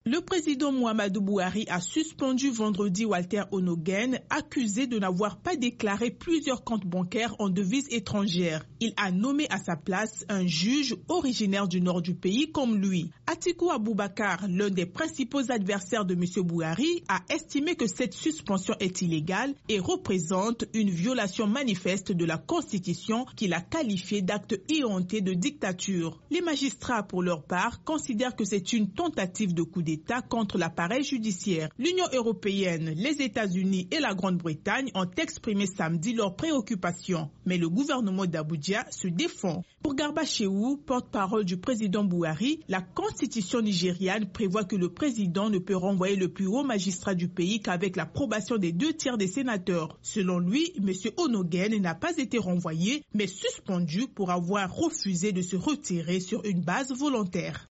Le président Muhammadu Buhari a suspendu vendredi Walter Onogen, accusé de n'avoir pas déclaré plusieurs comptes bancaires en devises étrangères. Il a nommé à sa place un juge originaire du nord du pays comme lui. Atiku Abubakar, l'un des principaux adversaires de M. Buhari, a estimé que cette suspension est illégale et représente une violation manifeste de la Constitution qu'il a qualifiée d'acte éhonté de dictature. Les magistrats, pour leur part, considèrent que c'est une tentative de coup d'État contre l'appareil judiciaire. L'Union européenne, les États-Unis et la Grande-Bretagne ont exprimé samedi leurs préoccupations. Mais le gouvernement d'Abuja se défend. Pour Garba Shehu, porte-parole du président Buhari, la constitution nigériane prévoit que le président ne peut renvoyer le plus haut magistrat du pays qu'avec l'approbation des 2/3 des sénateurs. Selon lui, M. Onogen n'a pas été renvoyé, mais suspendu pour avoir refusé de se retirer sur une base volontaire.